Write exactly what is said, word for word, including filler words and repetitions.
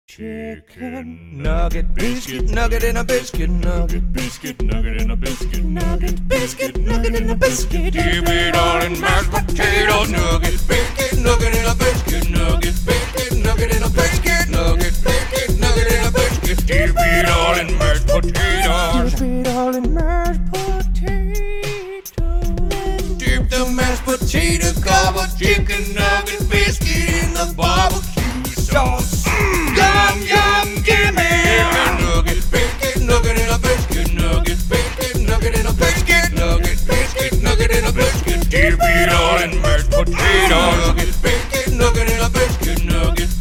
Chicken nugget, biscuit nugget in a biscuit nugget, biscuit nugget in a biscuit nugget, biscuit nugget in a biscuit. Dip it all in mashed potato nugget, biscuit nugget in a biscuit nugget, biscuit nugget in a biscuit nugget, biscuit nugget in a biscuit. Dip it all in mashed potatoes. Dip it all in mashed potatoes. Dip the mashed potato covered chicken nugget biscuit in the barbecue sauce. Yum, yum, gimme a nugget, biscuit, nugget in a biscuit, nugget, biscuit, nugget in a biscuit, nugget, biscuit, nugget in a biscuit. Dip it all in mashed potato, nugget, biscuit, nugget in a biscuit, nugget.